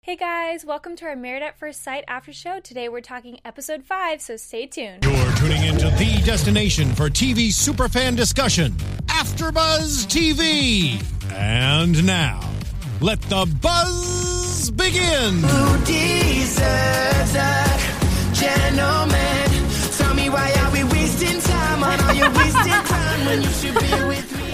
Hey guys, welcome to our Married at First Sight after show. Today we're talking episode 5, so stay tuned. You're tuning into the destination for TV superfan discussion, AfterBuzz TV. And now, let the buzz begin. Who deserves a gentleman? Tell me, why are we wasting time? Why are you wasting time when you should be with me?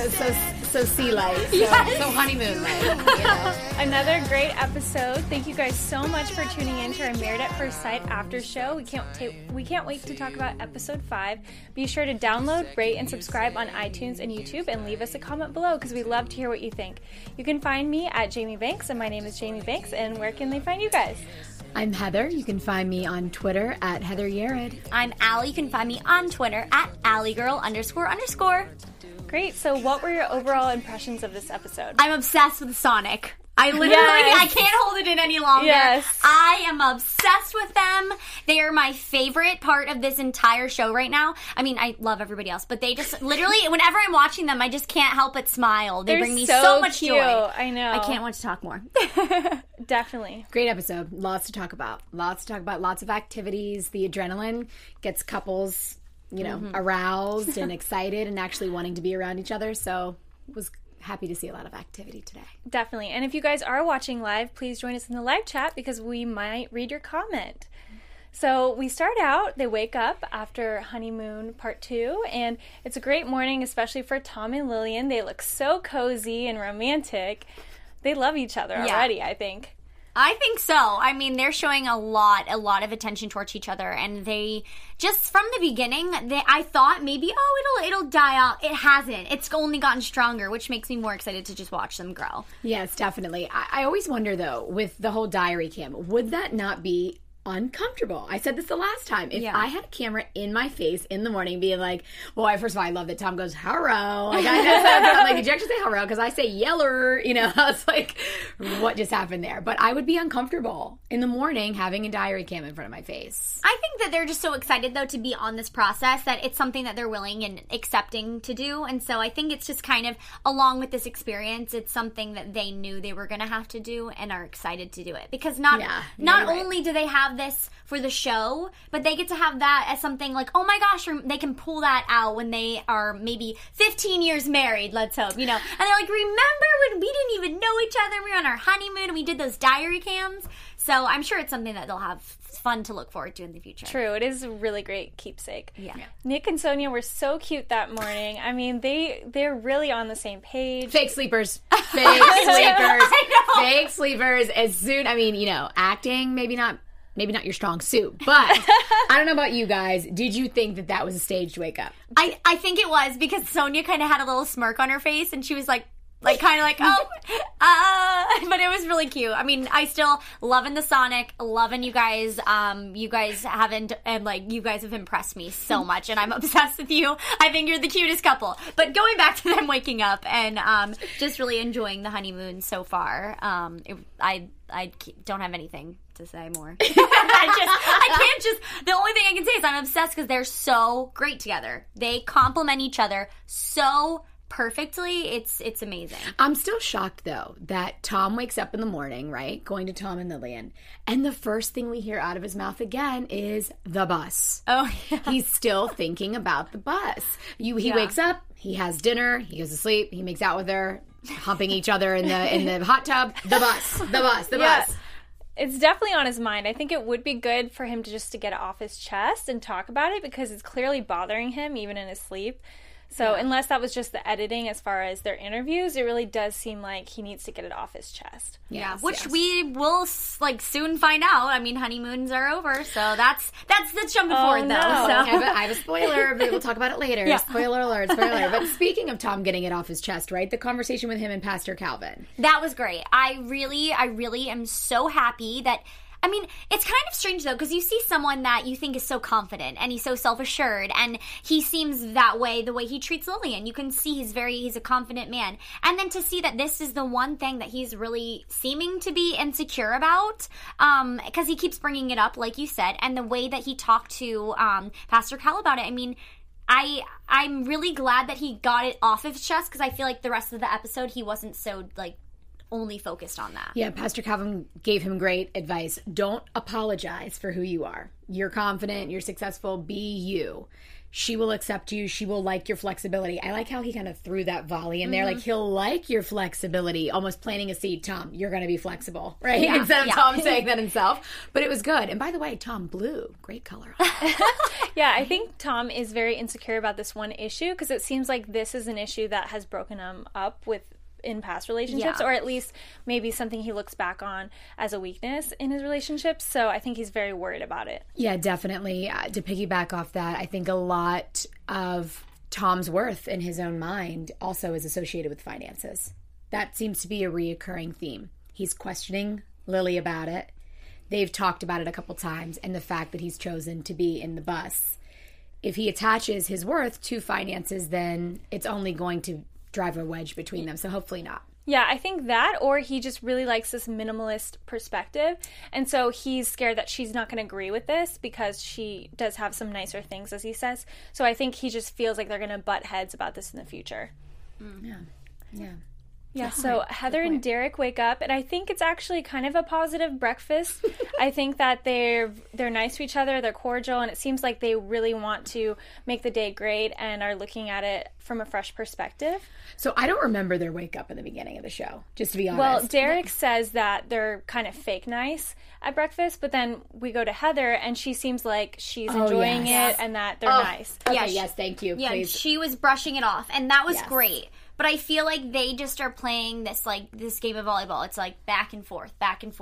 So sea life, so honeymoon life. You know? Another great episode. Thank you guys so much for tuning in to our Married at First Sight after show. We can't wait to talk about episode 5. Be sure to download, rate, and subscribe on iTunes and YouTube, and leave us a comment below because we love to hear what you think. You can find me at Jamie Banks, and my name is Jamie Banks. And where can they find you guys? I'm Heather. You can find me on Twitter at Heather Yared. I'm Allie. You can find me on Twitter at AllieGirl__. Great. So what were your overall impressions of this episode? I'm obsessed with Sonic. I literally, I can't hold it in any longer. Yes. I am obsessed with them. They are my favorite part of this entire show right now. I mean, I love everybody else, but they just, literally, whenever I'm watching them, I just can't help but smile. They bring me so much cute. joy. I know. I can't wait to talk more. Definitely. Great episode. Lots to talk about. Lots of activities. The adrenaline gets couples, aroused and excited and actually wanting to be around each other. So was happy to see a lot of activity today. Definitely. And if you guys are watching live, please join us in the live chat because we might read your comment. So we start out, they wake up after honeymoon part 2, and it's a great morning, especially for Tom and Lillian. They look so cozy and romantic. They love each other already, I think. I think so. I mean, they're showing a lot of attention towards each other, and they just from the beginning, I thought maybe it'll die out. It hasn't. It's only gotten stronger, which makes me more excited to just watch them grow. Yes, definitely. I always wonder though, with the whole diary cam, would that not be uncomfortable? I said this the last time. If I had a camera in my face in the morning being like, well, first of all, I love that Tom goes, hello. Like, I'm like, did you actually say hello? Because I say yeller, It's like, what just happened there? But I would be uncomfortable in the morning having a diary cam in front of my face. I think that they're just so excited, though, to be on this process that it's something that they're willing and accepting to do. And so I think it's just kind of, along with this experience, it's something that they knew they were going to have to do and are excited to do it. Because not only do they have this for the show, but they get to have that as something like, oh my gosh, they can pull that out when they are maybe 15 years married, let's hope, And they're like, remember when we didn't even know each other, we were on our honeymoon and we did those diary cams? So I'm sure it's something that they'll have fun to look forward to in the future. True. It is a really great keepsake. Yeah. Nick and Sonia were so cute that morning. I mean, they're really on the same page. Fake sleepers. Fake sleepers. As soon, acting, maybe not your strong suit, but I don't know about you guys. Did you think that was a staged wake up? I think it was, because Sonia kind of had a little smirk on her face and she was like but it was really cute. I mean, I still loving the Sonic, loving you guys. You guys you guys have impressed me so much, and I'm obsessed with you. I think you're the cutest couple. But going back to them waking up and just really enjoying the honeymoon so far, I don't have anything to say more. I can't just. The only thing I can say is I'm obsessed because they're so great together. They complement each other so perfectly. It's amazing. I'm still shocked though that Tom wakes up in the morning, right, going to Tom and Lillian, and the first thing we hear out of his mouth again is the bus. Oh yeah. He's still thinking about the bus. He wakes up, he has dinner, he goes to sleep, he makes out with her, humping each other in the hot tub. The bus. It's definitely on his mind. I think it would be good for him to get it off his chest and talk about it because it's clearly bothering him even in his sleep. So unless that was just the editing as far as their interviews, it really does seem like he needs to get it off his chest. Which we will soon find out. I mean, honeymoons are over, so that's jumping forward though. So. I have a spoiler, but we'll talk about it later. Yeah. Spoiler alert. But speaking of Tom getting it off his chest, right? The conversation with him and Pastor Calvin. That was great. I really am so happy that. I mean, it's kind of strange, though, because you see someone that you think is so confident, and he's so self-assured, and he seems that way, the way he treats Lillian. You can see he's a confident man. And then to see that this is the one thing that he's really seeming to be insecure about, because he keeps bringing it up, like you said, and the way that he talked to Pastor Cal about it, I mean, I'm really glad that he got it off of his chest, because I feel like the rest of the episode, he wasn't so, only focused on that. Yeah, Pastor Calvin gave him great advice. Don't apologize for who you are. You're confident, you're successful, be you. She will accept you. She will like your flexibility. I like how he kind of threw that volley in there. Like, he'll like your flexibility, almost planting a seed. Tom, you're going to be flexible, right? Yeah, Instead of Tom saying that himself. But it was good. And by the way, Tom, blue, great color. Yeah, I think Tom is very insecure about this one issue because it seems like this is an issue that has broken him up in past relationships, or at least maybe something he looks back on as a weakness in his relationships. So I think he's very worried about it. Yeah, definitely. To piggyback off that, I think a lot of Tom's worth in his own mind also is associated with finances. That seems to be a reoccurring theme. He's questioning Lily about it. They've talked about it a couple times, and the fact that he's chosen to be in the bus. If he attaches his worth to finances, then it's only going to drive a wedge between them, so hopefully not. Yeah, I think that, or he just really likes this minimalist perspective, and so he's scared that she's not going to agree with this because she does have some nicer things, as he says. So I think he just feels like they're going to butt heads about this in the future. Yeah, so Heather and Derek wake up, and I think it's actually kind of a positive breakfast. I think that they're nice to each other, they're cordial, and it seems like they really want to make the day great and are looking at it from a fresh perspective. So I don't remember their wake up in the beginning of the show, just to be honest. Well, Derek says that they're kind of fake nice at breakfast, but then we go to Heather, and she seems like she's enjoying it and that they're nice. Okay, yes, thank you. Yeah, please. she was brushing it off, and that was great. But I feel like they just are playing this game of volleyball. It's like back and forth,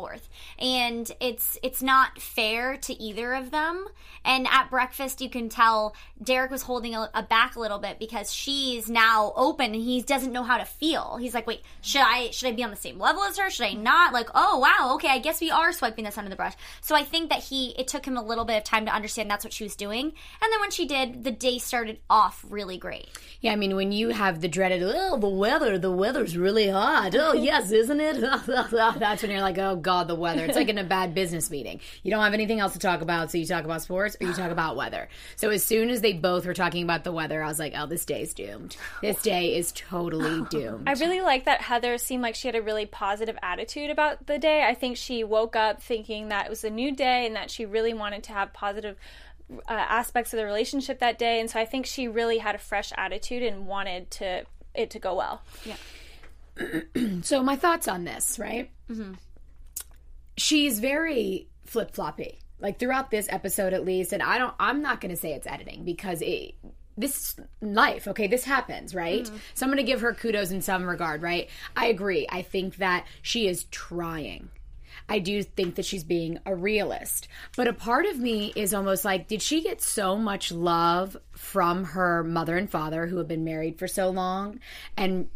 and it's not fair to either of them. And at breakfast, you can tell Derek was holding back a little bit because she's now open and he doesn't know how to feel. He's like, wait, should I be on the same level as her? Should I not? Like, oh wow, okay, I guess we are swiping this under the brush. So I think that it took him a little bit of time to understand that's what she was doing. And then when she did, the day started off really great. Yeah, I mean, when you have the dreaded, the weather's really hot. Oh, yes, isn't it? That's when you're like, oh, God, the weather. It's like in a bad business meeting. You don't have anything else to talk about, so you talk about sports or you talk about weather. So as soon as they both were talking about the weather, I was like, oh, this day's doomed. This day is totally doomed. I really like that Heather seemed like she had a really positive attitude about the day. I think she woke up thinking that it was a new day and that she really wanted to have positive aspects of the relationship that day. And so I think she really had a fresh attitude and wanted it to go well. Yeah. So my thoughts on this, right? Mm-hmm. She's very flip-floppy, like throughout this episode at least. And I'm not going to say it's editing because this is life, okay? This happens, right? Mm-hmm. So I'm going to give her kudos in some regard, right? I agree. I think that she is trying. I do think that she's being a realist. But a part of me is almost like, did she get so much love from her mother and father who have been married for so long? And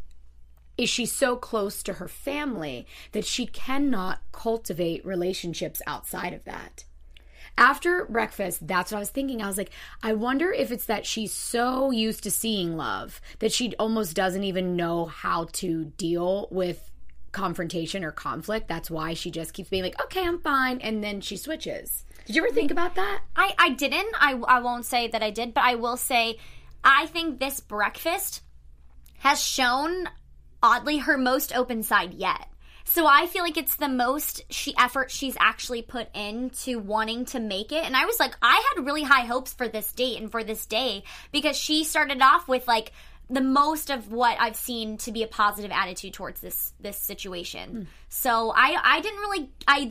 is she so close to her family that she cannot cultivate relationships outside of that? After breakfast, that's what I was thinking. I was like, I wonder if it's that she's so used to seeing love that she almost doesn't even know how to deal with confrontation or conflict. That's why she just keeps being like, okay, I'm fine, and then she switches. Did you ever think about that? I didn't. I won't say that I did, but I will say I think this breakfast has shown, oddly, her most open side yet. So I feel like it's the most effort she's actually put into wanting to make it. And I was like, I had really high hopes for this date and for this day because she started off with like the most of what I've seen to be a positive attitude towards this situation. So I didn't really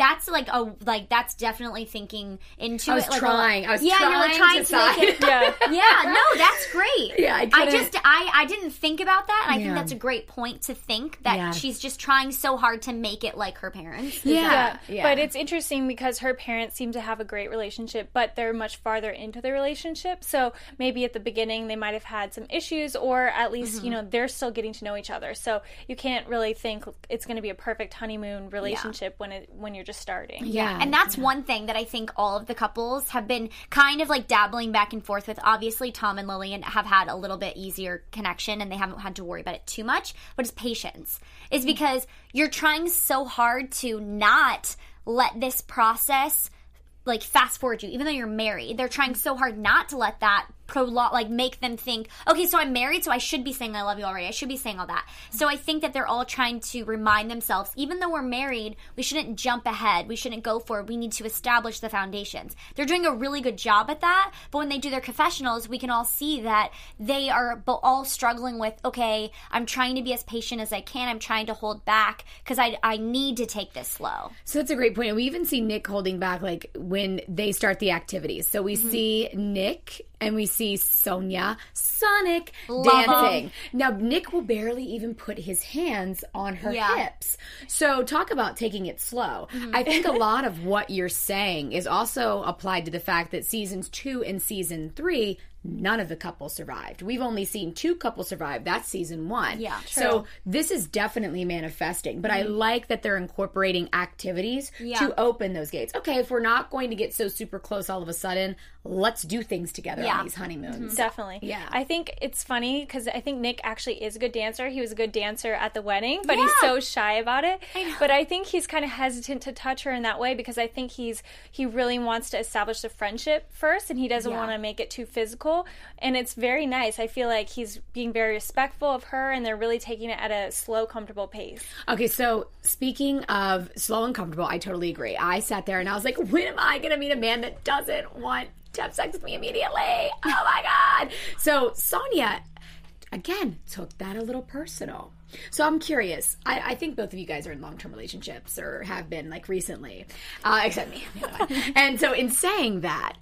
that's definitely thinking into it. I was trying you were trying to make it. No, that's great. Yeah, I didn't think about that, and I think that's a great point to think that she's just trying so hard to make it like her parents. Yeah. But it's interesting because her parents seem to have a great relationship, but they're much farther into the relationship. So maybe at the beginning they might have had some issues, or at least they're still getting to know each other. So you can't really think it's going to be a perfect honeymoon relationship when you're just starting. Yeah. And that's one thing that I think all of the couples have been kind of like dabbling back and forth with. Obviously, Tom and Lillian have had a little bit easier connection and they haven't had to worry about it too much, but it's patience. It's because you're trying so hard to not let this process like fast forward you, even though you're married. They're trying so hard not to let that make them think, okay, so I'm married, so I should be saying I love you already. I should be saying all that. So I think that they're all trying to remind themselves, even though we're married, we shouldn't jump ahead. We shouldn't go for it. We need to establish the foundations. They're doing a really good job at that, but when they do their confessionals, we can all see that they are all struggling with, okay, I'm trying to be as patient as I can. I'm trying to hold back because I need to take this slow. So that's a great point. And we even see Nick holding back, like, when they start the activities. So we see Nick and we see Sonia Sonic dancing. Now, Nick will barely even put his hands on her hips. So talk about taking it slow. I think a lot of what you're saying is also applied to the fact that seasons 2 and season 3, none of the couples survived. We've only seen 2 couples survive. That's season 1. Yeah, true. So this is definitely manifesting. But I like that they're incorporating activities to open those gates. Okay, if we're not going to get so super close all of a sudden, let's do things together on these honeymoons. Definitely. Yeah. I think it's funny because I think Nick actually is a good dancer. He was a good dancer at the wedding, but he's so shy about it. But I think he's kind of hesitant to touch her in that way because I think he really wants to establish a friendship first, and he doesn't want to make it too physical. And it's very nice. I feel like he's being very respectful of her, and they're really taking it at a slow, comfortable pace. Okay, so speaking of slow and comfortable, I totally agree. I sat there and I was like, when am I going to meet a man that doesn't want to have sex with me immediately? Oh my God. So Sonia, again, took that a little personal. So I'm curious. I think both of you guys are in long-term relationships or have been, like, recently, except me. And so in saying that,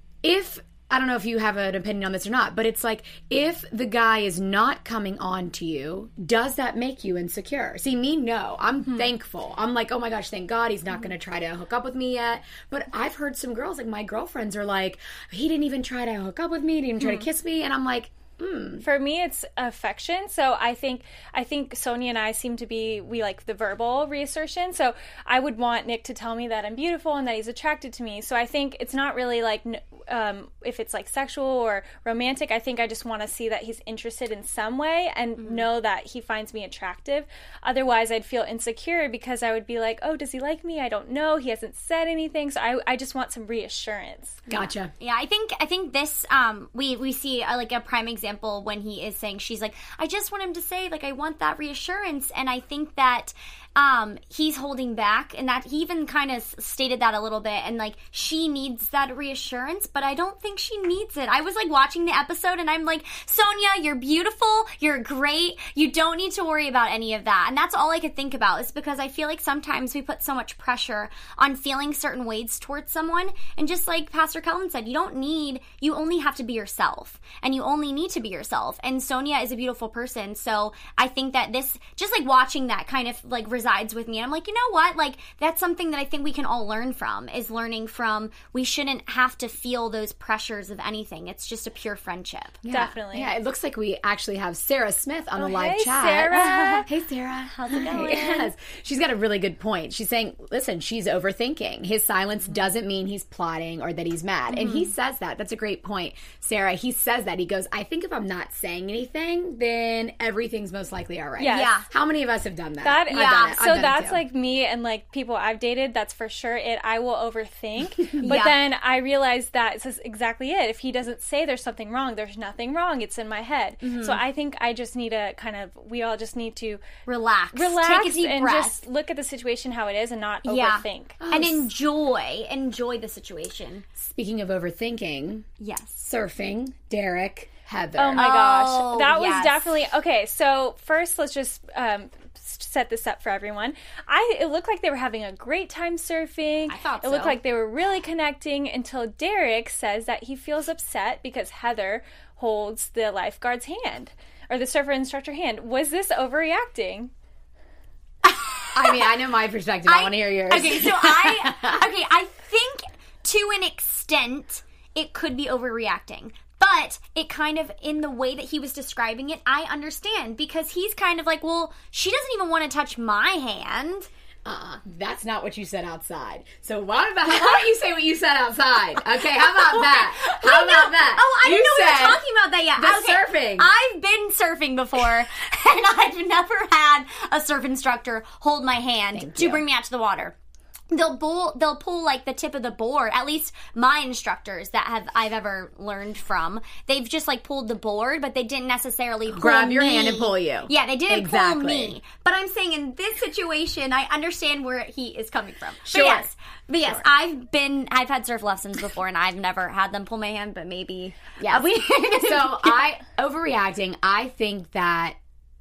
I don't know if you have an opinion on this or not, but it's like, if the guy is not coming on to you, does that make you insecure? See, me, no. I'm thankful. I'm like, oh my gosh, thank God he's not going to try to hook up with me yet. But I've heard some girls, like my girlfriends, are like, he didn't even try to hook up with me, didn't even try to kiss me. And I'm like, For me, it's affection. So I think Sonia and I seem to be, we like the verbal reassertion. So I would want Nick to tell me that I'm beautiful and that he's attracted to me. So I think it's not really like, if it's like sexual or romantic, I think I just want to see that he's interested in some way and know that he finds me attractive. Otherwise, I'd feel insecure because I would be like, oh, does he like me? I don't know. He hasn't said anything. So I just want some reassurance. Gotcha. Yeah, I think this, we see like a prime example when he is saying, she's like, I just want him to say, like, I want that reassurance. And I think that he's holding back, and that he even kind of stated that a little bit, and like, she needs that reassurance, but I don't think she needs it. I was like watching the episode and I'm like, Sonia, you're beautiful, you're great, you don't need to worry about any of that. And that's all I could think about, is because I feel like sometimes we put so much pressure on feeling certain ways towards someone, and just like Pastor Kelvin said, you only have to be yourself, and you only need to be yourself. And Sonia is a beautiful person, so I think that this, just like watching that kind of like resides with me. I'm like, you know what? Like, that's something that I think we can all learn from, is learning from, we shouldn't have to feel those pressures of anything. It's just a pure friendship. Yeah. Definitely. Yeah, it looks like we actually have Sarah Smith on the live chat. Sarah. Hey, Sarah. How's it going? Yes. She's got a really good point. She's saying, listen, she's overthinking. His silence doesn't mean he's plotting or that he's mad. And he says that. That's a great point, Sarah. He says that. He goes, I think if I'm not saying anything, then everything's most likely all right. Yes. Yeah. How many of us have done that? I've done it. I've done it That's too. like me and like people I've dated. That's for sure it. I will overthink. But then I realize that this is exactly it. If he doesn't say there's something wrong, there's nothing wrong. It's in my head. So I think I just need to we all just need to Relax. take a deep and breath. just Just look at the situation how it is and not overthink. And enjoy the situation. Speaking of overthinking, Yes. surfing, Derek, Heather. Oh my gosh. That was yes. definitely... Okay, so first let's just set this up for everyone. It looked like they were having a great time surfing. I thought It looked so. like they were really connecting until Derek says that he feels upset because Heather holds the lifeguard's hand, or the surfer instructor hand. Was this overreacting? I mean, I know my perspective. I want to hear yours. Okay, so I think to an extent it could be overreacting. But it kind of, in the way that he was describing it, I understand. Because he's kind of like, well, she doesn't even want to touch my hand. That's not what you said outside. So how don't you say what you said outside? Okay, how about that? How about that? Oh, I didn't know we said were talking about that yet. the surfing. I've been surfing before, and I've never had a surf instructor hold my hand to bring me out to the water. they'll pull like the tip of the board. At least my instructors that I've ever learned from, they've just like pulled the board, but they didn't necessarily grab your hand and pull you. Yeah, they didn't exactly. pull me. But I'm saying in this situation, I understand where he is coming from. Sure. But yes, I've had surf lessons before, and I've never had them pull my hand, but maybe. Yeah. So overreacting. I think that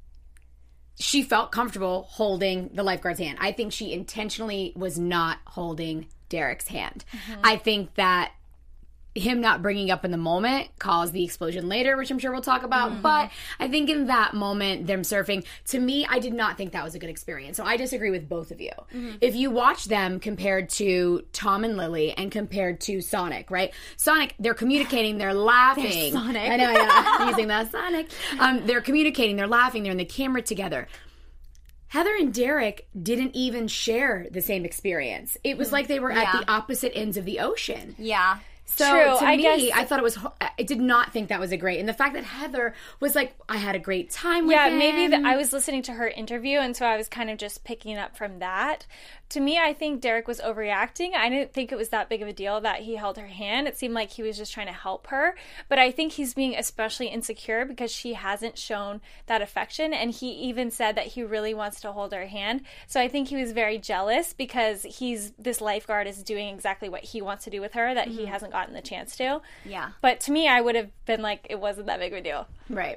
she felt comfortable holding the lifeguard's hand. I think she intentionally was not holding Derek's hand. Mm-hmm. I think that him not bringing up in the moment caused the explosion later, which I'm sure we'll talk about. Mm-hmm. But I think in that moment, them surfing, to me, I did not think that was a good experience. So I disagree with both of you. Mm-hmm. If you watch them compared to Tom and Lily and compared to Sonic, right? Sonic, they're communicating, they're laughing. There's Sonic. I know, yeah. Using that Sonic. They're communicating, they're laughing, they're in the camera together. Heather and Derek didn't even share the same experience. It was like they were at the opposite ends of the ocean. Yeah. So True. to me, I thought I did not think that was a great. And the fact that Heather was like, I had a great time with him. Yeah, maybe I was listening to her interview, and so I was kind of just picking up from that. To me, I think Derek was overreacting. I didn't think it was that big of a deal that he held her hand. It seemed like he was just trying to help her. But I think he's being especially insecure because she hasn't shown that affection. And he even said that he really wants to hold her hand. So I think he was very jealous because this lifeguard is doing exactly what he wants to do with her that he hasn't gotten the chance to. Yeah. But to me, I would have been like, it wasn't that big of a deal. Right.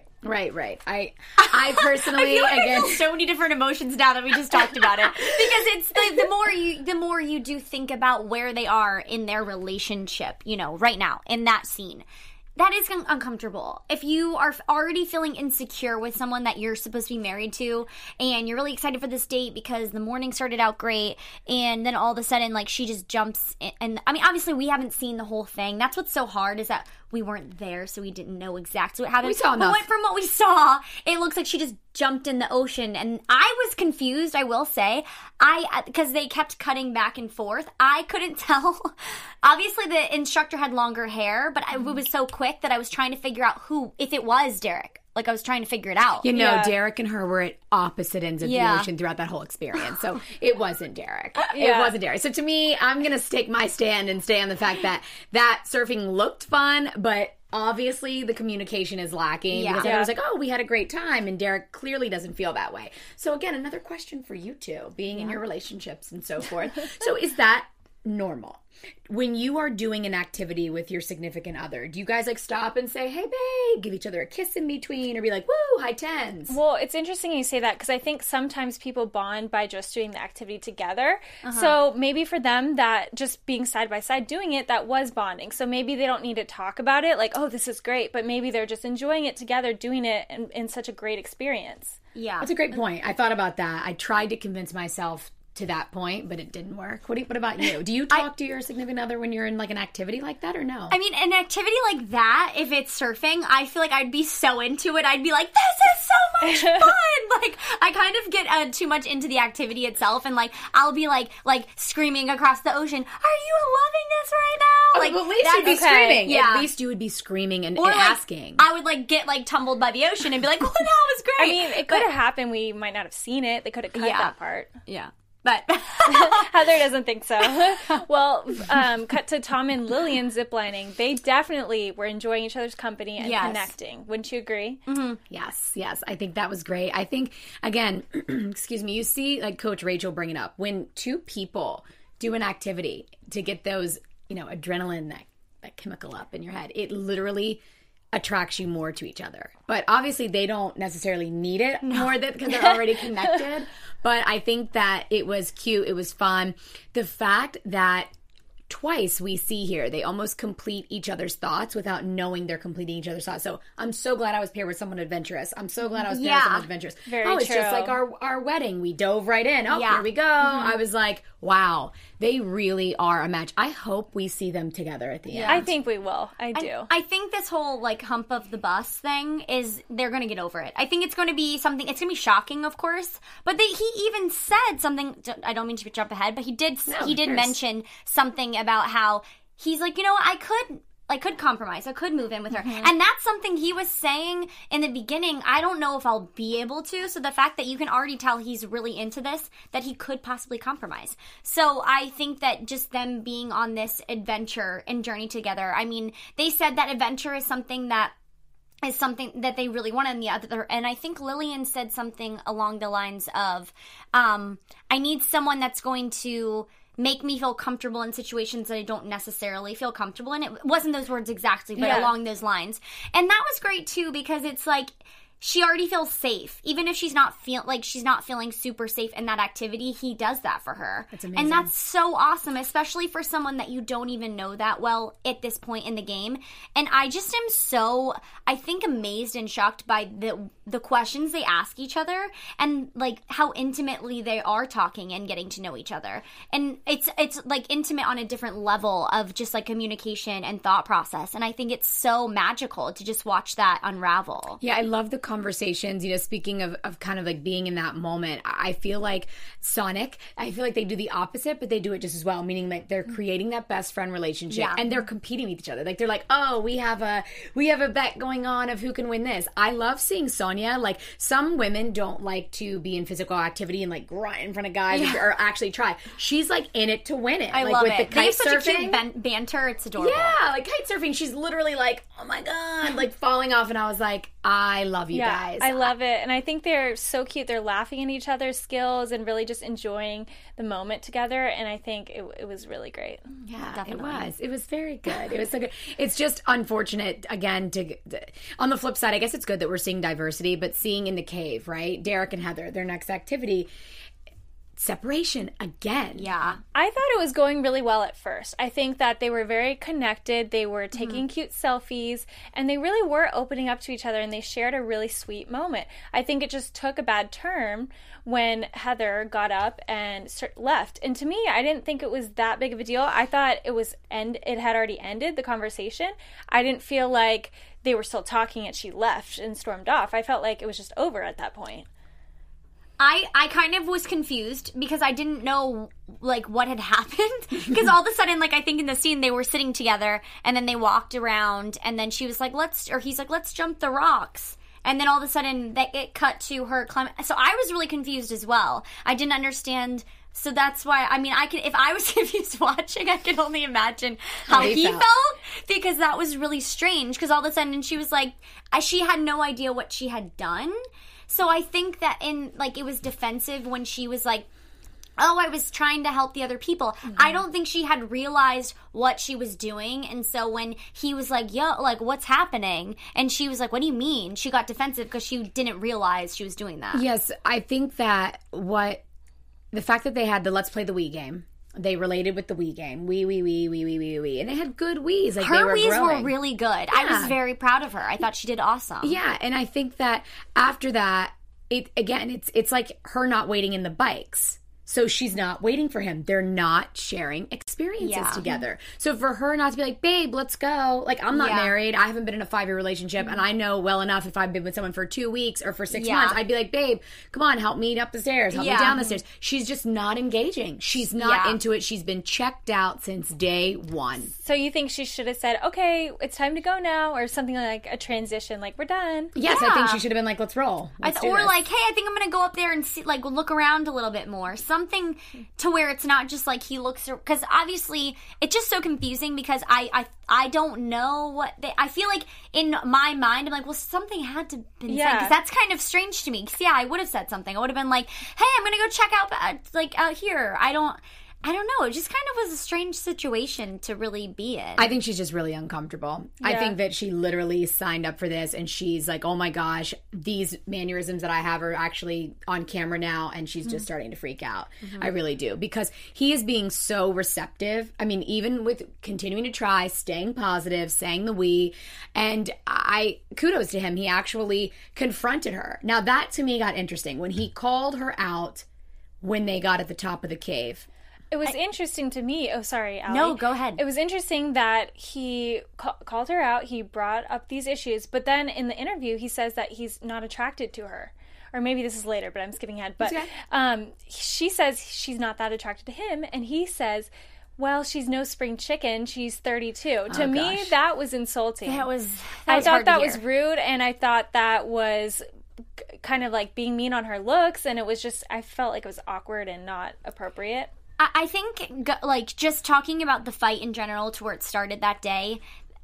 I personally, I feel like I feel so many different emotions now that we just talked about it, because it's the more you do think about where they are in their relationship, right now in that scene. That is uncomfortable. If you are already feeling insecure with someone that you're supposed to be married to, and you're really excited for this date because the morning started out great, and then all of a sudden, like, she just jumps in, and I mean, obviously, we haven't seen the whole thing. That's what's so hard, is that we weren't there, so we didn't know exactly what happened. We saw enough. But from what we saw, it looks like she just jumped in the ocean, and I was confused, I will say. Because they kept cutting back and forth, I couldn't tell. Obviously, the instructor had longer hair, but it was so quick that I was trying to figure out if it was Derek. Like, I was trying to figure it out. Derek and her were at opposite ends of the ocean throughout that whole experience. So it wasn't Derek. It wasn't Derek. So to me, I'm going to take my stand and stay on the fact that surfing looked fun, but obviously the communication is lacking. Yeah. Because I was like, oh, we had a great time. And Derek clearly doesn't feel that way. So again, another question for you two, being in your relationships and so forth. So is that normal? When you are doing an activity with your significant other, do you guys like stop and say, hey babe, give each other a kiss in between, or be like, woo, high tens? Well, it's interesting you say that, because I think sometimes people bond by just doing the activity together. So maybe for them, that just being side by side doing it, that was bonding. So maybe they don't need to talk about it like, oh, this is great, but maybe they're just enjoying it together, doing it in such a great experience. Yeah. That's a great point. I thought about that. I tried to convince myself to that point, but it didn't work. What about you? Do you talk to your significant other when you're in like an activity like that, or no? I mean, an activity like that, if it's surfing, I feel like I'd be so into it. I'd be like, this is so much fun! Like, I kind of get too much into the activity itself, and like, I'll be like screaming across the ocean, are you loving this right now? Like, well, at least you'd be screaming. Yeah. At least you would be screaming and like, asking. I would like get like tumbled by the ocean and be like, well, that was great. I mean, it could have happened. We might not have seen it. They could have cut that part. Yeah. But Heather doesn't think so. Well, cut to Tom and Lillian ziplining. They definitely were enjoying each other's company and connecting. Wouldn't you agree? Mm-hmm. Yes. I think that was great. I think, again, excuse me, you see like Coach Rachel bring it up. When two people do an activity to get those, adrenaline, that chemical up in your head, it literally attracts you more to each other. But obviously they don't necessarily need it more because they're already connected. But I think that it was cute. It was fun. The fact that twice we see here, they almost complete each other's thoughts without knowing they're completing each other's thoughts. So I'm so glad I was paired with someone adventurous. I'm so glad I was paired with someone adventurous. It's just like our wedding. We dove right in. Here we go. I was like, wow, they really are a match. I hope we see them together at the end. I think we will. I do. I think this whole like hump of the bus thing is they're going to get over it. I think it's going to be something, it's going to be shocking, of course, but he even said something, I don't mean to jump ahead, but he did mention something about how he's like, I could I could compromise. I could move in with her. And that's something he was saying in the beginning. I don't know if I'll be able to. So the fact that you can already tell he's really into this, that he could possibly compromise. So I think that just them being on this adventure and journey together, I mean, they said that adventure is something that they really want in the other. And I think Lillian said something along the lines of, I need someone that's going to make me feel comfortable in situations that I don't necessarily feel comfortable in. It wasn't those words exactly, but along those lines. And that was great too, because it's like, she already feels safe. Even if she's not feeling super safe in that activity, he does that for her. That's amazing. And that's so awesome, especially for someone that you don't even know that well at this point in the game. And I just am so, I think, amazed and shocked by the questions they ask each other, and like how intimately they are talking and getting to know each other. And it's like intimate on a different level of just like communication and thought process. And I think it's so magical to just watch that unravel. Yeah, I love the conversations. You know, speaking of kind of like being in that moment, I feel like Sonic, I feel like they do the opposite, but they do it just as well, meaning like they're creating that best friend relationship, and they're competing with each other. Like they're like, oh, we have a bet going on of who can win this. I love seeing Sonia. Like, some women don't like to be in physical activity and like grunt in front of guys or actually try. She's like in it to win it. I like, love with it. The They kite have such surfing. a cute banter. It's adorable. Yeah, like kite surfing. She's literally like, oh my God, like falling off. And I was like, I love you guys. I love it. And I think they're so cute. They're laughing at each other's skills and really just enjoying the moment together. And I think it was really great. Yeah, definitely. It was very good. It was so good. It's just unfortunate, again, on the flip side, I guess it's good that we're seeing diversity, but seeing in the cave, right? Derek and Heather, their next activity, separation again. Yeah. I thought it was going really well at first. I think that they were very connected. They were taking cute selfies, and they really were opening up to each other, and they shared a really sweet moment. I think it just took a bad turn when Heather got up and left. And to me, I didn't think it was that big of a deal. I thought it had already ended, the conversation. I didn't feel like they were still talking and she left and stormed off. I felt like it was just over at that point. I kind of was confused because I didn't know, like, what had happened. Because all of a sudden, like, I think in the scene, they were sitting together, and then they walked around, and then she was like, he's like, let's jump the rocks. And then all of a sudden, it cut to her climbing. So I was really confused as well. I didn't understand. So that's why, I mean, if I was confused watching, I could only imagine how he felt. Because that was really strange. Because all of a sudden, she was like, she had no idea what she had done. So I think that it was defensive when she was like, oh, I was trying to help the other people. Mm-hmm. I don't think she had realized what she was doing. And so when he was like, yo, like, what's happening? And she was like, what do you mean? She got defensive because she didn't realize she was doing that. Yes, I think that the fact that they had the let's play the Wii game, they related with the Wii game. Wee. And they had good Wiis. Like, her Wiis were really good. Yeah. I was very proud of her. I thought she did awesome. Yeah, and I think that after that, it's like her not waiting in the bikes. So she's not waiting for him. They're not sharing experiences together. So for her not to be like, babe, let's go. Like, I'm not married. I haven't been in a 5-year relationship. And I know well enough if I've been with someone for 2 weeks or for 6 months, I'd be like, babe, come on, help me up the stairs. Help me down the stairs. She's just not engaging. She's not into it. She's been checked out since day one. So you think she should have said, okay, it's time to go now, or something like a transition, like, we're done? Yes, I think she should have been like, let's roll. Or like, hey, I think I'm going to go up there and see, like, look around a little bit more. Something to where it's not just like he looks, because obviously it's just so confusing because I don't know what I feel like in my mind. I'm like, well, something had to have been said, because that's kind of strange to me. Because I would have said something. I would have been like, hey, I'm gonna go check out out here. I don't know. It just kind of was a strange situation to really be in. I think she's just really uncomfortable. Yeah. I think that she literally signed up for this, and she's like, oh my gosh, these mannerisms that I have are actually on camera now, and she's just starting to freak out. Mm-hmm. I really do. Because he is being so receptive. I mean, even with continuing to try, staying positive, saying the we, and kudos to him. He actually confronted her. Now, that to me got interesting. When he called her out when they got at the top of the cave. It was interesting to me. Oh, sorry, Allie. No, go ahead. It was interesting that he called her out. He brought up these issues. But then in the interview, he says that he's not attracted to her. Or maybe this is later, but I'm skipping ahead. But she says she's not that attracted to him. And he says, well, she's no spring chicken. She's 32. To me, that was insulting. I thought that was rude, and I thought that was kind of like being mean on her looks, and it was just, I felt like it was awkward and not appropriate. I think, like, just talking about the fight in general to where it started that day,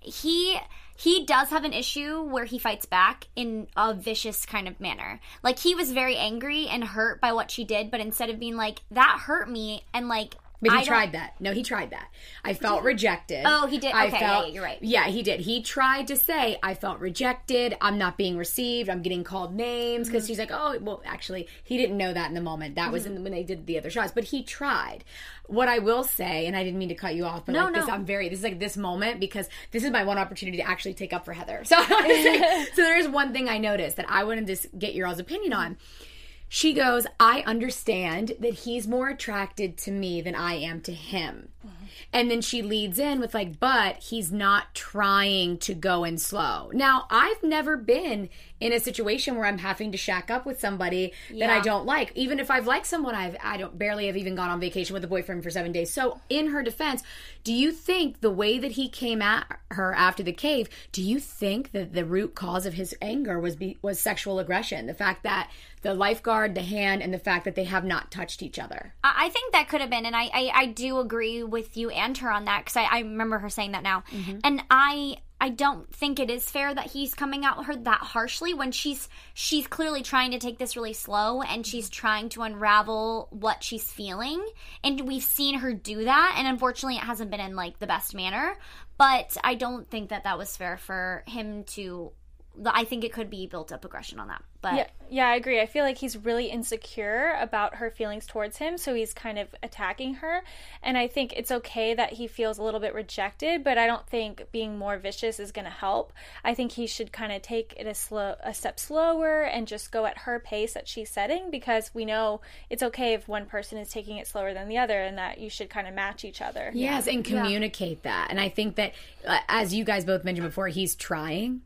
he does have an issue where he fights back in a vicious kind of manner. Like, he was very angry and hurt by what she did, but instead of being like, that hurt me, and like, but he tried that. No, he tried that. I felt rejected. Oh, he did? Okay, yeah, you're right. Yeah, he did. He tried to say, I felt rejected. I'm not being received. I'm getting called names. Because she's like, oh, well, actually, he didn't know that in the moment. That was when they did the other shots. But he tried. What I will say, and I didn't mean to cut you off, but this is like this moment, because this is my one opportunity to actually take up for Heather. So, so there's one thing I noticed that I wanted to get your all's opinion on. She goes, I understand that he's more attracted to me than I am to him. Mm-hmm. And then she leads in with like, but he's not trying to go in slow. Now, I've never been in a situation where I'm having to shack up with somebody that I don't like. Even if I've liked someone, I don't barely have even gone on vacation with a boyfriend for 7 days. So in her defense, do you think the way that he came at her after the cave, do you think that the root cause of his anger was sexual aggression? The fact that the lifeguard, the hand, and the fact that they have not touched each other? I think that could have been, and I do agree with you and her on that, because I remember her saying that now. Mm-hmm. And I don't think it is fair that he's coming at her that harshly when she's clearly trying to take this really slow, and she's trying to unravel what she's feeling. And we've seen her do that, and unfortunately it hasn't been in like the best manner. But I don't think that was fair for him to... I think it could be built up aggression on that. But yeah, I agree. I feel like he's really insecure about her feelings towards him, so he's kind of attacking her. And I think it's okay that he feels a little bit rejected, but I don't think being more vicious is going to help. I think he should kind of take it a step slower and just go at her pace that she's setting, because we know it's okay if one person is taking it slower than the other, and that you should kind of match each other. Yes, and communicate that. And I think that, as you guys both mentioned before, he's trying.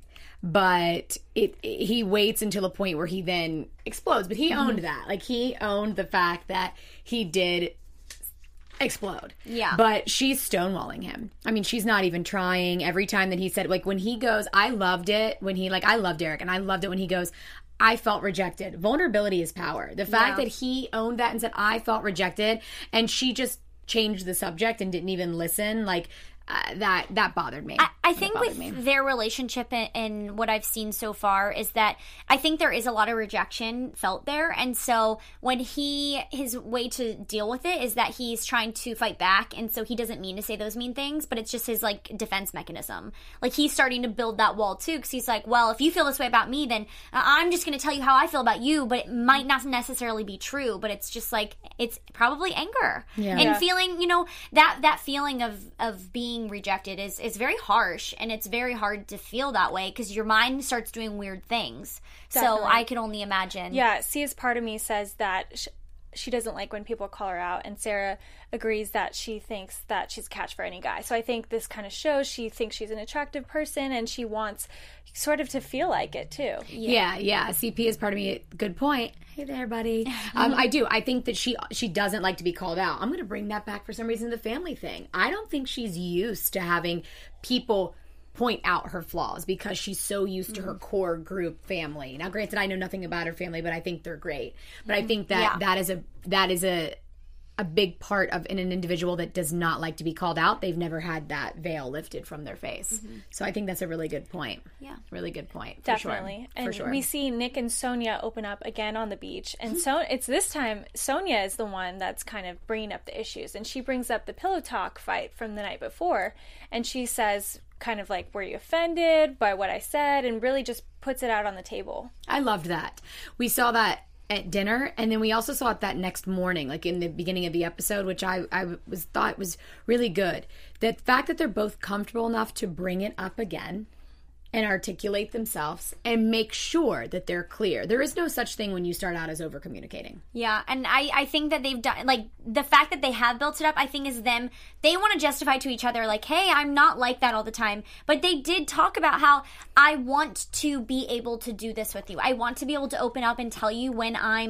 But he waits until a point where he then explodes. But he owned that. Like, he owned the fact that he did explode. Yeah. But she's stonewalling him. I mean, she's not even trying. Every time that he said, like, when he goes, I loved it when he, like, I love Derek, and I loved it when he goes, I felt rejected. Vulnerability is power. The fact that he owned that and said, I felt rejected, and she just changed the subject and didn't even listen, like... that bothered me. I think with their relationship and what I've seen so far is that I think there is a lot of rejection felt there. And so when his way to deal with it is that he's trying to fight back. And so he doesn't mean to say those mean things, but it's just his like defense mechanism. Like, he's starting to build that wall too, because he's like, well, if you feel this way about me, then I'm just going to tell you how I feel about you. But it might not necessarily be true, but it's just like, it's probably anger. Yeah. And feeling, that feeling of being rejected is very harsh, and it's very hard to feel that way because your mind starts doing weird things. Definitely. So I can only imagine. Yeah, Sia's part of me says that she doesn't like when people call her out, and Sarah agrees that she thinks that she's a catch for any guy. So I think this kind of shows she thinks she's an attractive person, and she wants sort of to feel like it too. Yeah. CP is part of me. Good point. Hey there, buddy. I do. I think that she doesn't like to be called out. I'm going to bring that back for some reason, the family thing. I don't think she's used to having people point out her flaws because she's so used to her core group family. Now, granted, I know nothing about her family, but I think they're great. But I think that that is a big part of an individual that does not like to be called out. They've never had that veil lifted from their face. Mm-hmm. So I think that's a really good point. Yeah. Really good point. Definitely. For sure. And we see Nick and Sonia open up again on the beach. And so it's this time Sonia is the one that's kind of bringing up the issues. And she brings up the pillow talk fight from the night before. And she says kind of like, were you offended by what I said? And really just puts it out on the table. I loved that. We saw that at dinner, and then we also saw it that next morning, like in the beginning of the episode, which I thought was really good. The fact that they're both comfortable enough to bring it up again and articulate themselves and make sure that they're clear. There is no such thing when you start out as over communicating. Yeah, and I think that they've done, like, the fact that they have built it up, I think is them, they want to justify to each other, like, hey, I'm not like that all the time. But they did talk about how I want to be able to do this with you. I want to be able to open up and tell you when I'm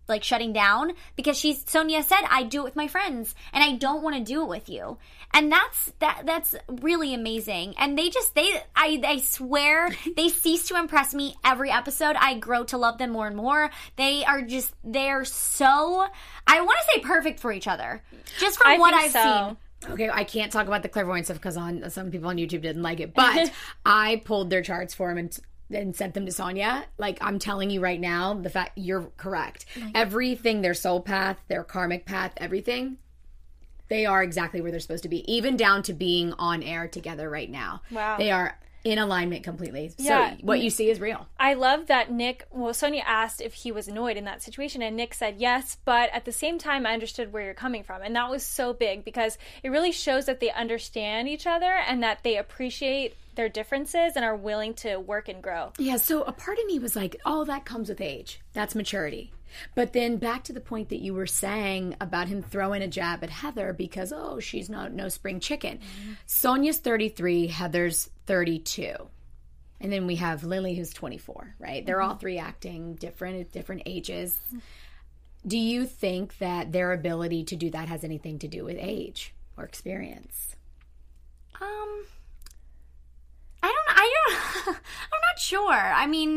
like shutting down because Sonia said, I do it with my friends and I don't want to do it with you. And that's really amazing. And I swear they cease to impress me every episode. I grow to love them more and more. They're so, I want to say perfect for each other. Just from what I've seen. Okay, I can't talk about the clairvoyance stuff because some people on YouTube didn't like it. But I pulled their charts for them and sent them to Sonia. Like, I'm telling you right now, the fact you're correct. Everything, their soul path, their karmic path, everything, they are exactly where they're supposed to be. Even down to being on air together right now. Wow. They are in alignment completely. Yeah. So what you see is real. I love that Sonia asked if he was annoyed in that situation, and Nick said yes, but at the same time, I understood where you're coming from. And that was so big because it really shows that they understand each other and that they appreciate their differences and are willing to work and grow. Yeah, so a part of me was like, oh, that comes with age. That's maturity. But then back to the point that you were saying about him throwing a jab at Heather because, oh, she's no spring chicken. Sonia's 33, Heather's 32. And then we have Lily, who's 24, right? They're all three acting different at different ages. Do you think that their ability to do that has anything to do with age or experience? I'm not sure. I mean,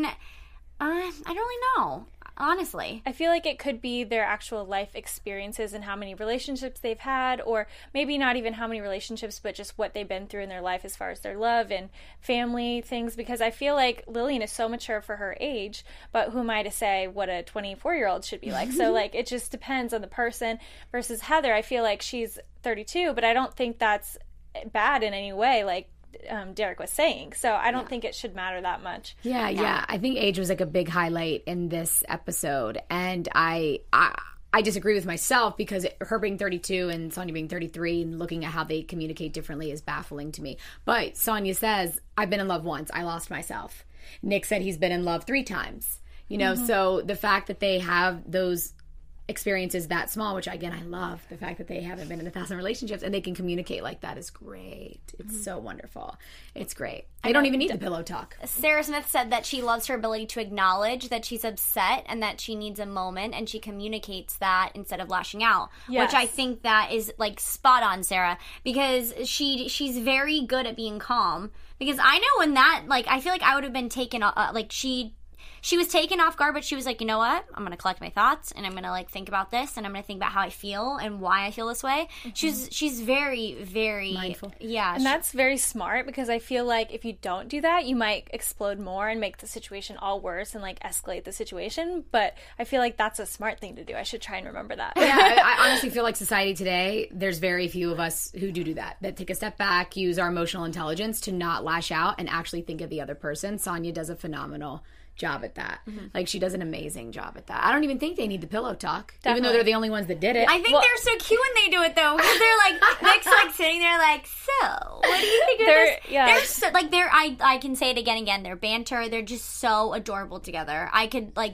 I don't really know, honestly. I feel like it could be their actual life experiences and how many relationships they've had, or maybe not even how many relationships, but just what they've been through in their life as far as their love and family things. Because I feel like Lillian is so mature for her age, but who am I to say what a 24-year-old should be like? So, like, it just depends on the person. Versus Heather, I feel like she's 32, but I don't think that's bad in any way. Like, Derek was saying. So I don't think it should matter that much. Yeah. I think age was like a big highlight in this episode. And I disagree with myself because her being 32 and Sonia being 33 and looking at how they communicate differently is baffling to me. But Sonia says, I've been in love once. I lost myself. Nick said he's been in love 3 times. You know, so the fact that they have those experiences that small, which again I love the fact that they haven't been in 1,000 relationships and they can communicate like that is great. It's so wonderful. It's great. They don't even need the pillow talk. Sarah Smith said that she loves her ability to acknowledge that she's upset and that she needs a moment, and she communicates that instead of lashing out. Yes. Which I think that is like spot on, Sarah, because she's very good at being calm. Because I know when that, like, I feel like I would have been taken like she was taken off guard, but she was like, you know what? I'm going to collect my thoughts, and I'm going to, like, think about this, and I'm going to think about how I feel and why I feel this way. She's very, very... mindful. Yeah. And that's very smart, because I feel like if you don't do that, you might explode more and make the situation all worse and, like, escalate the situation. But I feel like that's a smart thing to do. I should try and remember that. Yeah, I honestly feel like society today, there's very few of us who do that take a step back, use our emotional intelligence to not lash out and actually think of the other person. Sonia does a phenomenal job at that. Like, she does an amazing job at that. I don't even think they need the pillow talk, even though they're the only ones that did it. I think they're so cute when they do it, though, because they're like, Nick's like sitting there like, so, what do you think of this? Yeah. They're so, like, I can say it again, their banter, they're just so adorable together. I could, like,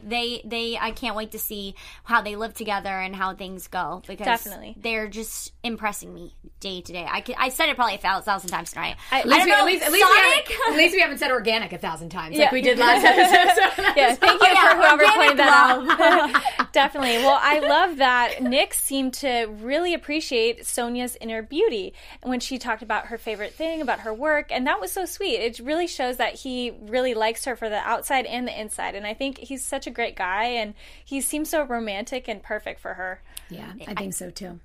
I can't wait to see how they live together and how things go, because Definitely. They're just impressing me day to day. I said it probably 1,000 times tonight. At least we haven't said organic 1,000 times like we did last episode. Yeah, thank you for whoever pointed that out. Definitely. Well, I love that Nick seemed to really appreciate Sonia's inner beauty when she talked about her favorite thing, about her work, and that was so sweet. It really shows that he really likes her for the outside and the inside, and I think he's such a great guy, and he seems so romantic and perfect for her. Yeah, I think so too.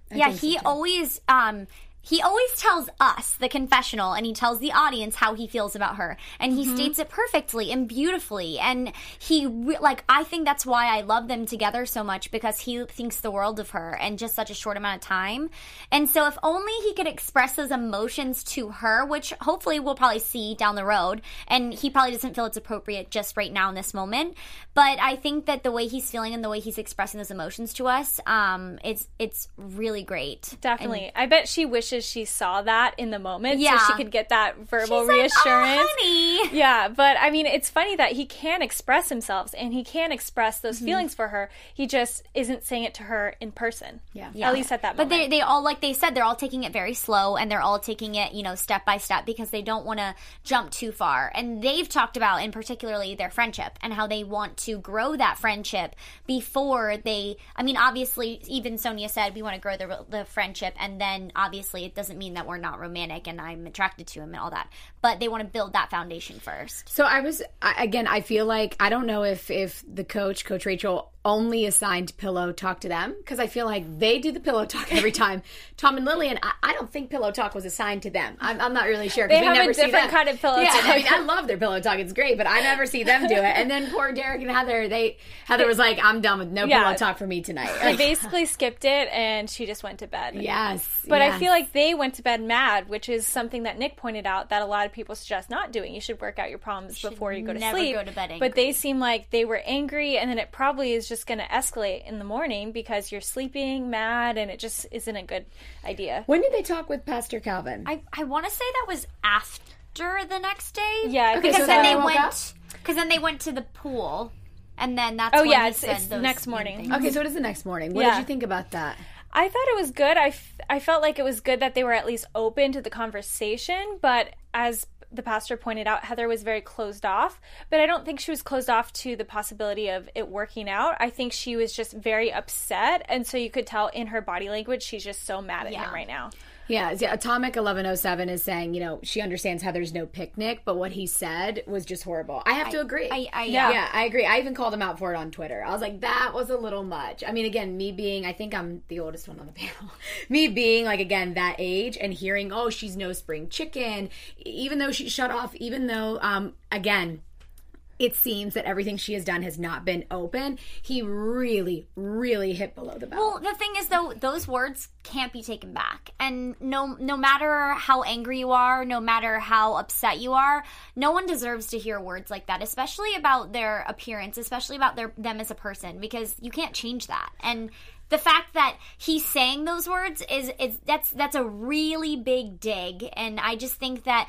He always tells us, the confessional, and he tells the audience how he feels about her. And he states it perfectly and beautifully. And I think that's why I love them together so much, because he thinks the world of her in just such a short amount of time. And so if only he could express those emotions to her, which hopefully we'll probably see down the road. And he probably doesn't feel it's appropriate just right now in this moment. But I think that the way he's feeling and the way he's expressing those emotions to us, it's really great. Definitely. I bet she wishes wishes she saw that in the moment Yeah. so she could get that verbal She's like, reassurance. "Oh, honey." Yeah, but I mean, it's funny that he can express himself and he can express those feelings for her. He just isn't saying it to her in person. Yeah. At least at that But moment. they all, like they said, they're all taking it very slow, and they're all taking it, step by step, because they don't want to jump too far. And they've talked about, in particularly, their friendship and how they want to grow that friendship before they. I mean, obviously, even Sonia said we want to grow the friendship, and then obviously it doesn't mean that we're not romantic and I'm attracted to him and all that. But they want to build that foundation first. So I feel like, I don't know if the Coach Rachel, only assigned pillow talk to them, because I feel like they do the pillow talk every time. Tom and Lillian, I don't think pillow talk was assigned to them. I'm not really sure. They we have never a different kind of pillow yeah, talk. I mean, I love their pillow talk. It's great, but I never see them do it. And then poor Derek and Heather, Heather was like, I'm done with no pillow talk for me tonight. They basically skipped it and she just went to bed. Yes. But yes. I feel like they went to bed mad, which is something that Nick pointed out that a lot of people suggest not doing. You should work out your problems before you go to never sleep. go to bed angry. But they seem like they were angry, and then it probably is just going to escalate in the morning because you're sleeping mad, and it just isn't a good idea. When did they talk with Pastor Calvin? I want to say that was after the next day. Yeah, Okay, because so then they they woke up? went. Because then they went to the pool, and then that's Oh, when yeah, he it's said the those next mean morning. things. Okay, so it is the next morning. What Yeah. did you think about that? I thought it was good. I felt like it was good that they were at least open to the conversation, but as the pastor pointed out, Heather was very closed off, but I don't think she was closed off to the possibility of it working out. I think she was just very upset, and so you could tell in her body language she's just so mad at him right now. Yeah, Atomic 1107 is saying, she understands Heather's no picnic, but what he said was just horrible. I have to agree. Yeah. I agree. I even called him out for it on Twitter. I was like, that was a little much. I mean, again, me being, I think I'm the oldest one on the panel. Me being, like, again, that age and hearing, oh, she's no spring chicken, even though she's shut off, even though, again, it seems that everything she has done has not been open. He really, really hit below the belt. Well, the thing is, though, those words can't be taken back. And no matter how angry you are, no matter how upset you are, no one deserves to hear words like that, especially about their appearance, especially about them as a person, because you can't change that. And the fact that he's saying those words that's a really big dig, and I just think that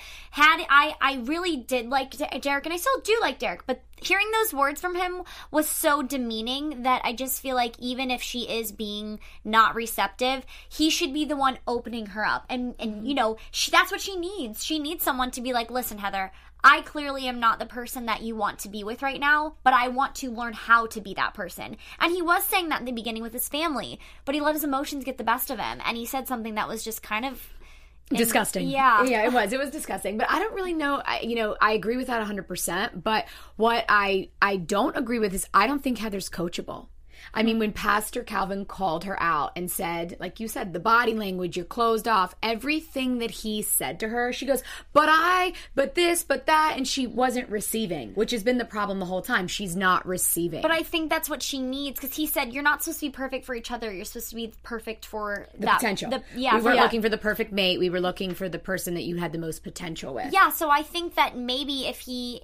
I really did like Derek, and I still do like Derek, but hearing those words from him was so demeaning that I just feel like even if she is being not receptive, he should be the one opening her up, and that's what she needs. She needs someone to be like, listen, Heather, I clearly am not the person that you want to be with right now, but I want to learn how to be that person. And he was saying that in the beginning with his family, but he let his emotions get the best of him, and he said something that was just kind of disgusting. Yeah, it was disgusting. But I don't really know. I agree with that 100%. But what I don't agree with is I don't think Heather's coachable. I mean, when Pastor Calvin called her out and said, like you said, the body language, you're closed off, everything that he said to her, she goes, but this, but that, and she wasn't receiving, which has been the problem the whole time. She's not receiving. But I think that's what she needs, because he said, you're not supposed to be perfect for each other. You're supposed to be perfect for the potential. We weren't looking for the perfect mate. We were looking for the person that you had the most potential with. Yeah, so I think that maybe if he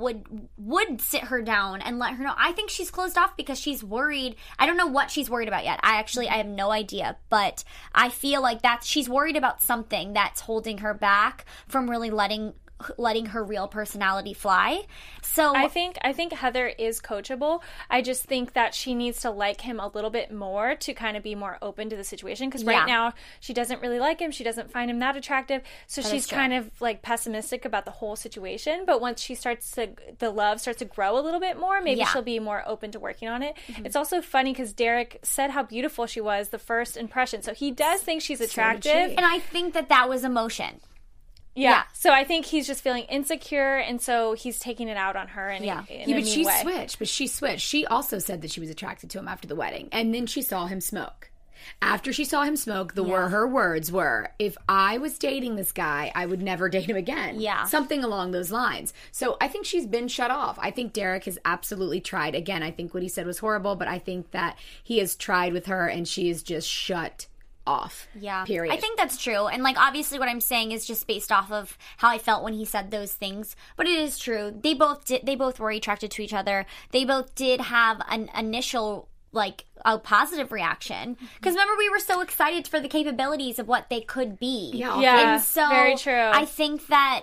would sit her down and let her know. I think she's closed off because she's worried. I don't know what she's worried about yet. I have no idea, but I feel like she's worried about something that's holding her back from really letting her real personality fly. So I think Heather is coachable. I just think that she needs to like him a little bit more to kind of be more open to the situation, because right now she doesn't really like him. She doesn't find him that attractive. So she's kind of like pessimistic about the whole situation. But once the love starts to grow a little bit more, maybe she'll be more open to working on it. Mm-hmm. It's also funny because Derek said how beautiful she was the first impression. So he does think she's attractive. And I think that was emotion. Yeah. So I think he's just feeling insecure, and so he's taking it out on her. But she switched. She also said that she was attracted to him after the wedding, and then she saw him smoke. After she saw him smoke, her words were, if I was dating this guy, I would never date him again. Yeah. Something along those lines. So I think she's been shut off. I think Derek has absolutely tried. Again, I think what he said was horrible, but I think that he has tried with her, and she is just shut off. Yeah. Period. I think that's true. And obviously what I'm saying is just based off of how I felt when he said those things. But it is true. They both were attracted to each other. They both did have an initial like a positive reaction, because remember we were so excited for the capabilities of what they could be. Yeah, and so very true. I think that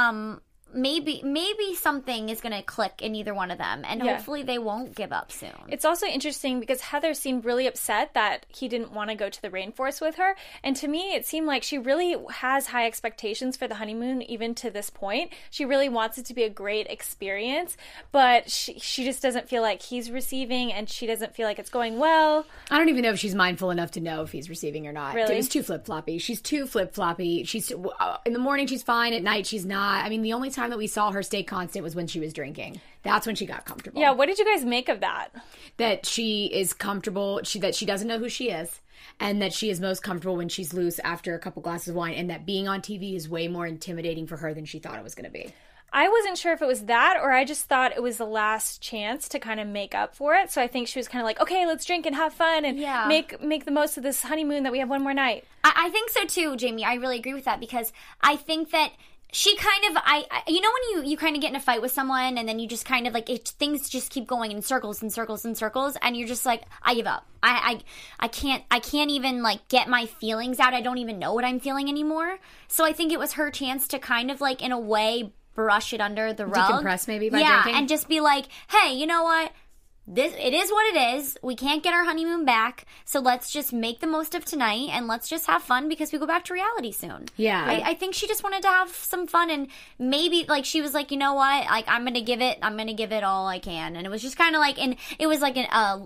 maybe something is going to click in either one of them, and hopefully they won't give up soon. It's also interesting because Heather seemed really upset that he didn't want to go to the rainforest with her. And to me, it seemed like she really has high expectations for the honeymoon, even to this point. She really wants it to be a great experience, but she just doesn't feel like he's receiving, and she doesn't feel like it's going well. I don't even know if she's mindful enough to know if he's receiving or not. Really? It's too flip-floppy. She's too flip-floppy. She's in the morning she's fine, at night she's not. I mean, the only time that we saw her stay constant was when she was drinking. That's when she got comfortable. Yeah, what did you guys make of that? That she is comfortable, that she doesn't know who she is, and that she is most comfortable when she's loose after a couple glasses of wine, and that being on TV is way more intimidating for her than she thought it was going to be. I wasn't sure if it was that, or I just thought it was the last chance to kind of make up for it. So I think she was kind of like, okay, let's drink and have fun and make the most of this honeymoon that we have one more night. I think so too, Jamie. I really agree with that, because I think that she kind of, you know when you kind of get in a fight with someone and then you just kind of like, things just keep going in circles and circles and circles, and you're just like, I give up. I can't even like get my feelings out. I don't even know what I'm feeling anymore. So I think it was her chance to kind of like, in a way, brush it under the rug. Decompress maybe by drinking? And just be like, hey, you know what? It is what it is. We can't get our honeymoon back, so let's just make the most of tonight, and let's just have fun, because we go back to reality soon. Yeah. I think she just wanted to have some fun, and maybe, like, she was like, you know what? Like, I'm gonna give it all I can. And it was just kind of like, and it was like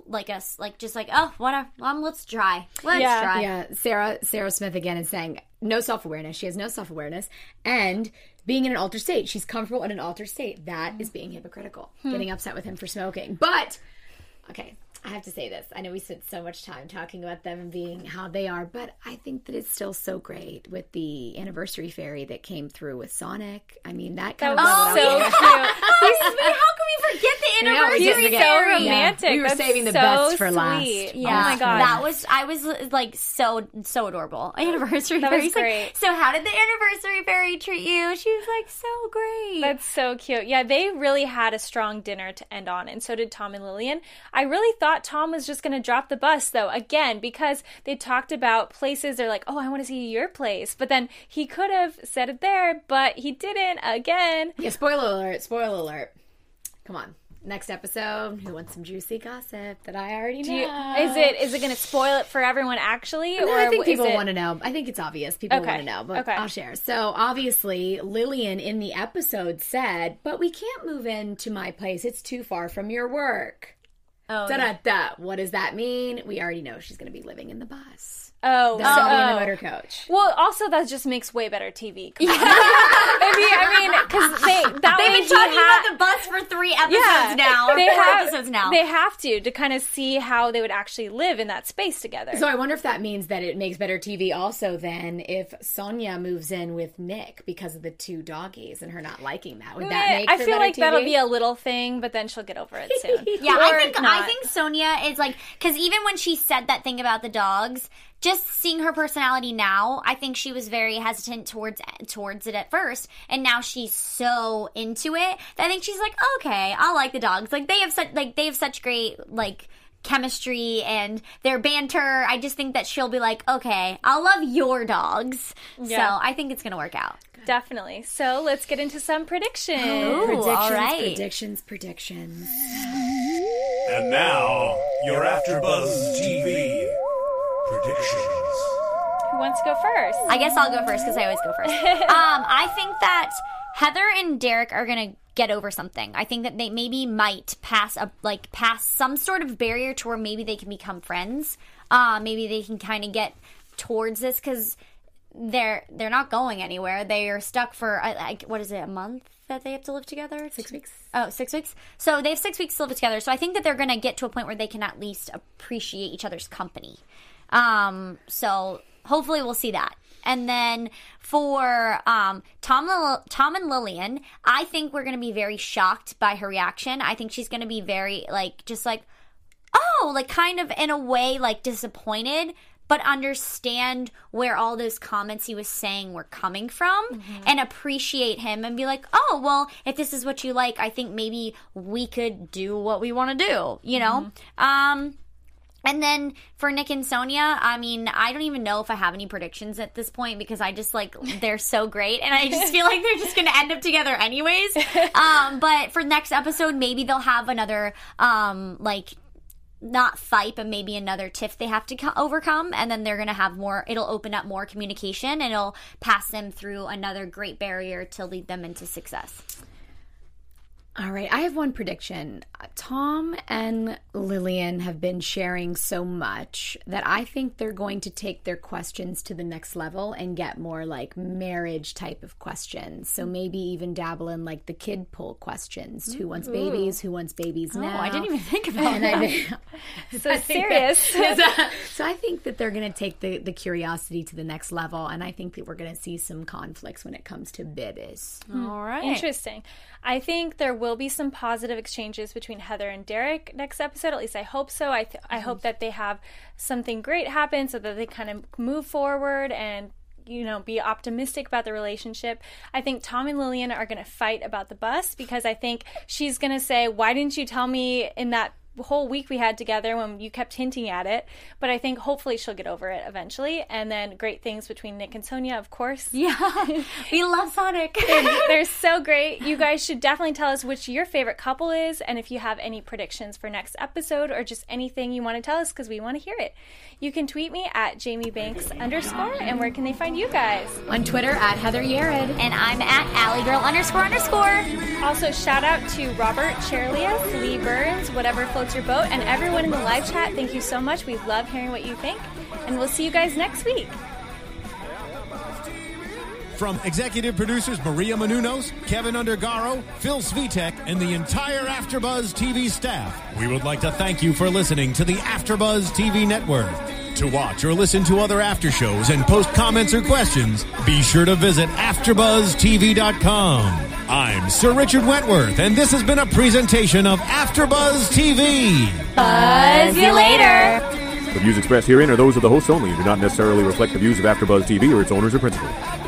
oh, whatever, let's try. Let's try. Yeah, Sarah Smith again is saying no self-awareness. She has no self-awareness, and being in an altered state. She's comfortable in an altered state. That is being hypocritical. Getting upset with him for smoking. But, okay, I have to say this. I know we spent so much time talking about them and being how they are, but I think that it's still so great with the anniversary fairy that came through with Sonic. I mean, that kind of was so cute. How can we forget the anniversary He's fairy? so romantic. We were That's saving the so best for sweet. last. Yeah. Oh my god. I was like so adorable. Anniversary that fairy. was great. Like, so how did the anniversary fairy treat you? She was like so great. That's so cute. Yeah, they really had a strong dinner to end on, and so did Tom and Lillian. I really thought Tom was just going to drop the bus, though, again, because they talked about places. They're like, oh, I want to see your place. But then he could have said it there, but he didn't again. Yeah, spoiler alert. Come on. Next episode, who wants some juicy gossip that I already know? Is it going to spoil it for everyone, actually? No, I think people want to know. I think it's obvious. People want to know, but okay. I'll share. So, obviously, Lillian in the episode said, but we can't move into my place. It's too far from your work. Oh, Da-da-da. What does that mean? We already know she's going to be living in the bus. Oh, the motor coach. Well, also that just makes way better TV. I mean, because they've been talking about the bus for 3 episodes now, or 4 episodes now. They have to kind of see how they would actually live in that space together. So I wonder if that means that it makes better TV also then if Sonia moves in with Nick because of the 2 doggies and her not liking that. Would that make I for feel better like TV? that'll be a little thing, but then she'll get over it soon. Yeah, I think Sonia is like, because even when she said that thing about the dogs, just seeing her personality now, I think she was very hesitant towards it at first, and now she's so into it that I think she's like, okay, I like the dogs. Like they have such great like chemistry and their banter. I just think that she'll be like, okay, I'll love your dogs. Yeah. So I think it's gonna work out. Definitely. So let's get into some predictions. All right. Predictions. And now, your AfterBuzz TV predictions. Who wants to go first? I guess I'll go first because I always go first. I think that Heather and Derek are gonna get over something. I think that they maybe might pass some sort of barrier to where maybe they can become friends. Maybe they can kind of get towards this because they're not going anywhere. They are stuck for what is it, a month that they have to live together? 6 weeks. Oh, 6 weeks. So they have 6 weeks to live together. So I think that they're going to get to a point where they can at least appreciate each other's company. So hopefully we'll see that. And then for Tom and Lillian, I think we're going to be very shocked by her reaction. I think she's going to be very kind of in a way like disappointed, but understand where all those comments he was saying were coming from and appreciate him and be like, oh, well, if this is what you like, I think maybe we could do what we want to do, you know? And then for Nick and Sonia, I mean, I don't even know if I have any predictions at this point because I just they're so great. And I just feel like they're just going to end up together anyways. But for next episode, maybe they'll have another, not fight, but maybe another tiff they have to overcome. And then they're going to have more, it'll open up more communication and it'll pass them through another great barrier to lead them into success. All right, I have one prediction. Tom and Lillian have been sharing so much that I think they're going to take their questions to the next level and get more like marriage type of questions. So maybe even dabble in like the kid poll questions. Who wants babies? Who wants babies now? Oh, I didn't even think about that. So serious. So I think that they're going to take the curiosity to the next level, and I think that we're going to see some conflicts when it comes to babies. All right. Interesting. I think there will be some positive exchanges between Heather and Derek next episode. At least I hope so. I hope that they have something great happen so that they kind of move forward and, you know, be optimistic about the relationship. I think Tom and Lillian are going to fight about the bus because I think she's going to say, why didn't you tell me in that whole week we had together when you kept hinting at it? But I think hopefully she'll get over it eventually. And then great things between Nick and Sonia, of course. Yeah, we love Sonic. They're so great. You guys should definitely tell us which your favorite couple is, and if you have any predictions for next episode or just anything you want to tell us, because we want to hear it. You can tweet me at JamieBanks_, and where can they find you guys? On Twitter at Heather Yared. And I'm at AllieGirl__. Also, shout out to Robert Cherlias, Lee Burns, whatever floats your boat, and everyone in the live chat. Thank you so much. We love hearing what you think, and we'll see you guys next week. From executive producers Maria Menounos, Kevin Undergaro, Phil Svitek, and the entire AfterBuzz TV staff, we would like to thank you for listening to the AfterBuzz TV network. To watch or listen to other after shows and post comments or questions, be sure to visit AfterBuzzTV.com. I'm Sir Richard Wentworth, and this has been a presentation of AfterBuzz TV. Buzz you later. The views expressed herein are those of the hosts only and do not necessarily reflect the views of AfterBuzz TV or its owners or principals.